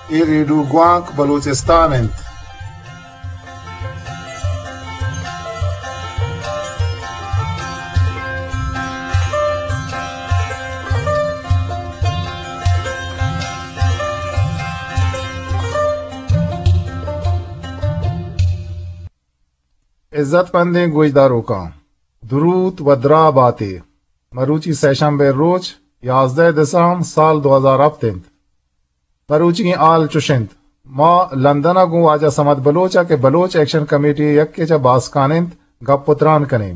ایریڈو گوانک بلوچستان انت عزت مند گوجداروں کا درود و درا باتیں مروچی سیشنبے روز 11 دسمبر سال 2007 مروچی کی آل چشند ما لندن گو واجہ سمت بلوچا کے بلوچ ایکشن کمیٹی یک کے چا باسکانند گپ پتران کنیں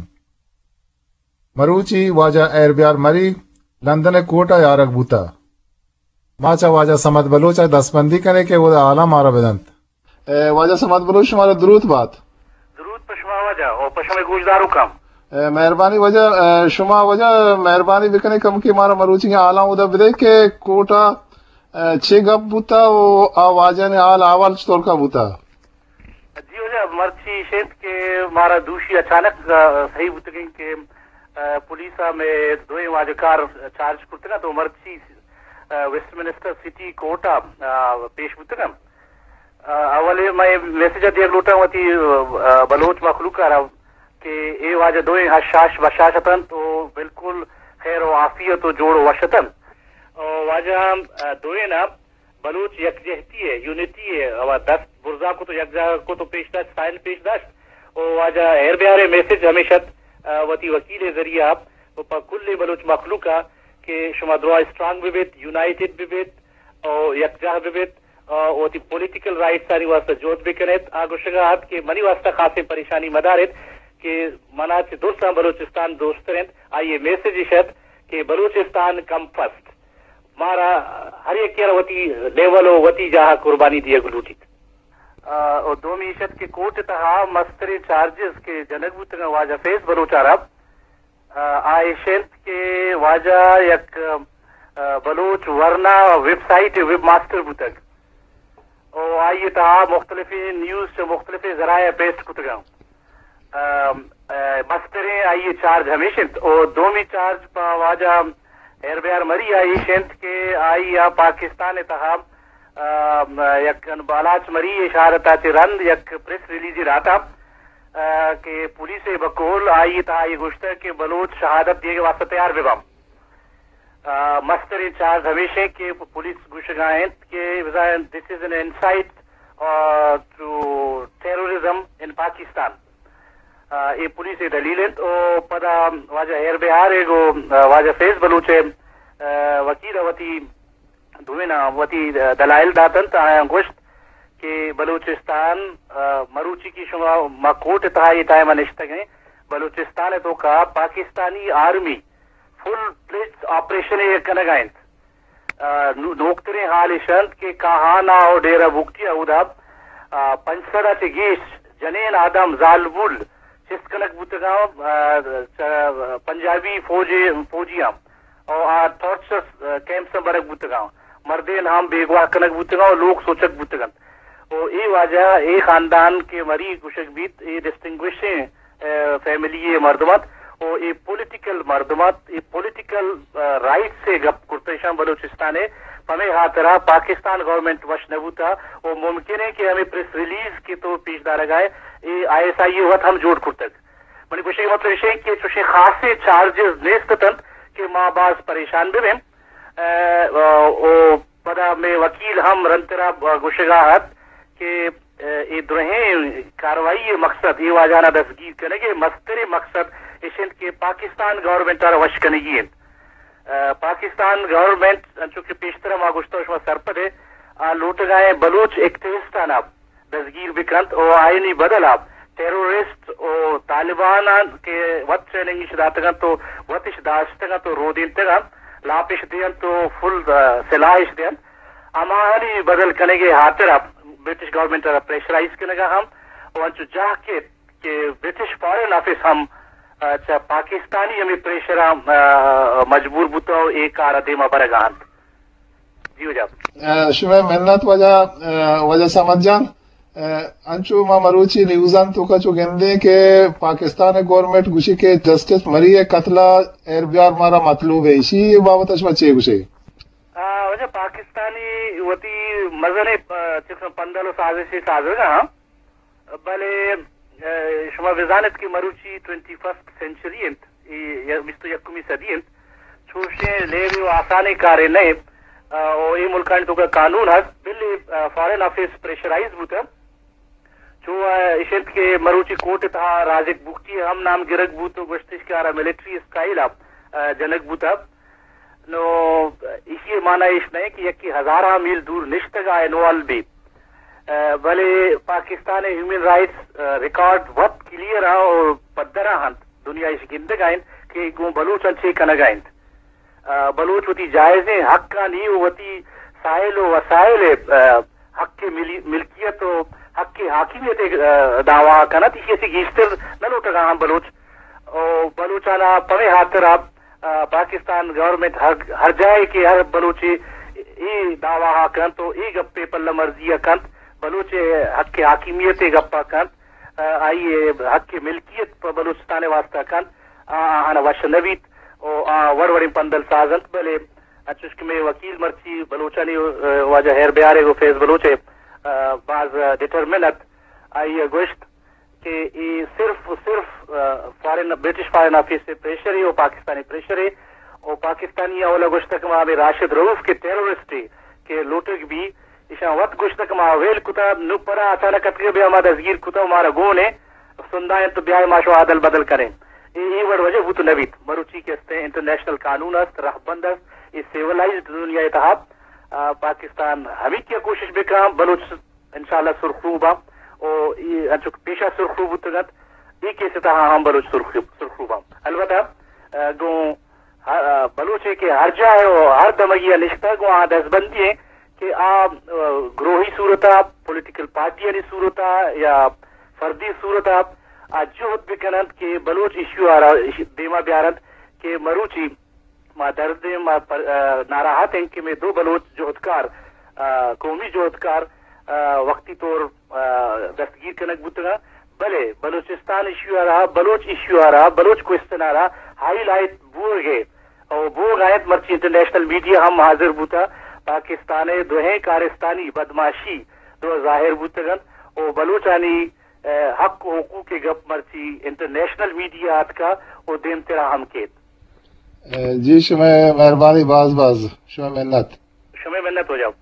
مروچی واجہ ایر بیار مری لندن کوٹا یارک بوتا ماچا واجہ سمت بلوچا دستبندی کرے کہ وہ اعلیٰ مارا بدنت واجہ سمت بلوچ شمارا درود بات اور پشم گوشدارو کم مہربانی وجہ شما وجہ مہربانی بکنے کم کی مارا مروچی کے آلام ادا بدے کہ کوٹا چھ گپ بوتا وہ آواجہ نے آل آوال چطور کا بوتا جی وجہ مرچی شیط کے مارا دوشی اچانک صحیح بوتا گئی کہ پولیسا میں دوئے واجکار چارج کرتے نا تو مرچی ویسٹ منسٹر سٹی کوٹا پیش بوتا گا اولی میں میسیجہ دیکھ لوٹا ہوا تھی بلوچ مخلوق آ رہا کہ اے واجہ دوئیں حشاش بشاشتن تو بالکل خیر و عافیت و جوڑ و وشتن اور واجہ دوئیں نا بلوچ یکجہتی ہے یونٹی ہے اور 10 برزا کو تو یک جگہ کو تو پیش داشت سائن پیش داشت اور واجہ ایر بیارے میسیج ہمیشہ وتی وکیل ذریعہ کل بلوچ مخلوقہ کہ شما دروا اسٹرانگ بیت یونائٹڈ بیت اور یکجہ بیت وہ تی پولیٹیکل رائٹ ساری واسطہ جوت بھی کنیت آگو شگاہت کہ منی واسطہ خاصی پریشانی مدارت کہ منا چھ دوستان بلوچستان دوست رہند آئیے میسیج شد کہ بلوچستان کم فسٹ مارا ہر ایک کیا وتی لیول و وتی جہاں قربانی دیا گلوٹی اور دومی شد کے کوٹ تہا مستری چارجز کے جنگ بوتنگا واجہ فیس بلوچا رب آئے شد کے واجہ یک بلوچ ورنہ ویب سائٹ ویب ماسٹر بوتنگ اور آئیے تہا مختلف نیوز سے مختلف ذرائع پیسٹ کتگاؤں مستریں آئیے چارج ہمیشہ اور دومی چارج پا واجہ ایر بیار مری آئی شنت کے آئی پاکستان تہا یک بالاچ مری اشارتا چی رند یک پریس ریلیزی راتا کہ پولیس بکول آئی تہا یہ گوشتا کہ بلوچ شہادت دیے گے واسطہ تیار ببام مستر چارج ہمیشہ کہ پولیس گوشگائیں کہ this is an insight to terrorism in Pakistan یہ پولیس دلیل او پدا واجہ ایر بہار ہے گو واجہ فیض بلوچے وکیل وتی دوینا وتی دلائل داتن تا گوشت کہ بلوچستان مروچی کی شما مکوٹ تہا یہ ٹائم نشتگیں بلوچستان تو کا پاکستانی آرمی فل پلیٹ آپریشن کنگائیں نوکتریں حال شند کے کہانا اور ڈیرہ بکتی اوداب پنسرہ چے گیش جنین آدم زالبول چس کنک بوتگاؤں پنجابی فوجیاں اور ٹارچرس کیمپ سے برک بوتگاؤں مردین ہم بیگوا کنک بوتگاؤں لوگ سوچک بوتگاں اور اے واجہ اے خاندان کے مری کشک بیت اے ڈسٹنگوشیں فیملی مردمت اور یہ پولیٹیکل مردمات یہ پولیٹیکل رائٹ سے گپ کرتشان بلوچستان ہے ہمیں ہاتھرا پاکستان گورنمنٹ وش نبوتا اور ممکن ہے کہ ہمیں پریس ریلیز کی تو پیش دار گائے یہ آئی ایس آئی وقت ہم جوڑ کرتک منی کچھ مطلب یہ کہ چوشے خاصے چارجز نیستتن کہ ماں باز پریشان بھی پدا میں وکیل ہم رنترا گوشگاہت کہ یہ درہیں کاروائی مقصد یہ واجانہ دستگیر کرنے گے مستر مقصد اشند کے پاکستان گورنمنٹ اور وش کرنے گی پاکستان گورنمنٹ چونکہ پیشتر ماگوشتوش میں سرپد ہے لوٹ گائے بلوچ ایکٹیوسٹان آپ دستگیر بکنت اور آئینی بدل آپ ٹیرورسٹ اور طالبان کے وقت ٹریننگ اشداتگا تو وقت اشداشتگا تو رو دینتگا لاپش دین تو فل سلاحش دین ہماری بدل کرنے گے ہاتھر آپ برٹش گورنمنٹ پریشرائز کرنے گا ہم اور انچو جا کے برٹش فارن آفس ہم اچھا پاکستانی ہمیں پریشر مجبور بوتا ہو ایک آرہ دیما برگان جی ہو جاب شمع محنت وجہ سمجھ جان انچو ما مروچی نیوزان تو کا چو گندے کہ پاکستان گورنمنٹ گوشی کے جسٹس مری قتلہ ایر بیار مارا مطلوب ہے اسی بابت اشما چیئے گوشے وجہ پاکستانی وتی مزنے چکن پندلو سازشی سازگا بلے شما وزانت کی مروچی 21 سینچری انت بیستو یکمی صدی انت چوشے لیوی و آسانی کارے نئے اور یہ ملکان تو کا قانون ہے بلی فارن آفیس پریشرائز بوتا جو اشنت کے مروچی کوٹ تھا رازق بوکتی ہم نام گرگ بوتو گشتش کے آرہ ملیٹری اسٹائل آپ جنک بوتا نو اسی معنی اس نہیں کہ یکی ہزارہ میل دور نشتگا انوال بھی بلے پاکستان ہیومن رائٹس ریکارڈ وقت کلیئر ہے اور پدرہ ہنت دنیا اس گندگائن کہ گون بلوچ انچے کنگائن بلوچ ہوتی جائزیں حق کا نہیں ہوتی سائل و وسائل حق کی ملکیت و حق کی حاکمیت دعویٰ کنت اسی ایسی گیشتر نہ لوٹگا ہم بلوچ اور بلوچانا پوے حاضر آپ پاکستان گورنمنٹ ہر جائے کہ ہر بلوچی ای دعویٰ کنت تو ای گپے پل مرضی کنت بلوچ حق کی حاکمیت گپا کنت آئیے حق کی ملکیت بلوچستان واسطہ کنت آنا وشنویت اور وڑوڑی پندل سازنت بلے چشک میں وکیل مرچی بلوچانی واجہ ہیر بیارے کو فیض بلوچے بعض ڈیٹرمنت آئیے گوشت کہ یہ صرف برٹش فارن آفیس سے پریشر ہے اور پاکستانی پریشر ہے اور پاکستانی اولا گشتک ماں میں راشد رؤف کے ٹیرورسٹ کے لوٹک بھی اشان وقت گشتک ماں ویل کتا نو پرا اچانک اتگی بھی ہمارا ازگیر کتا ہمارا گونے سندائیں تو بیائے ماشو عادل بدل کریں یہ وڑ وجہ وہ تو نویت مروچی کے استے انٹرنیشنل قانون است رہ بند است یہ سیولائزڈ دنیا اتحاب پاکستان ہمیں کیا کوشش بکام بلوچ انشاءاللہ سرخروبا اور یہ انچک پیشہ سرخروب اتگت یہ کیسے تہا ہم بلوچ سرخروبا البتہ گو بلوچ ہے کہ ہر جائے اور ہر دمگیہ نشتہ گو آن دزبندی ہے کہ آپ گروہی صورتہ پولیٹیکل پارٹی صورتہ یا فردی صورتہ جہد بکنند کہ بلوچ ایشو آ رہا دیما بیارند کہ مروچی ما درد ما ناراحت ہیں کہ میں دو بلوچ جہدکار قومی جہدکار وقتی طور دستگیر کنک بوتگا بلے بلوچستان ایشو آ رہا بلوچ ایشو آ رہا بلوچ کوئسٹن آ رہا ہائی لائٹ بوگ ہے اور بوگ آیت مرچی انٹرنیشنل میڈیا ہم حاضر بوتا پاکستان دوہیں کارستانی بدماشی دو ظاہر بوتگن اور بلوچانی حق و حقوق کے گپ مرچی انٹرنیشنل میڈیا آت کا وہ دیم تیرا ہم کیت جی شمع مہربانی باز شمع منت ہو جاؤ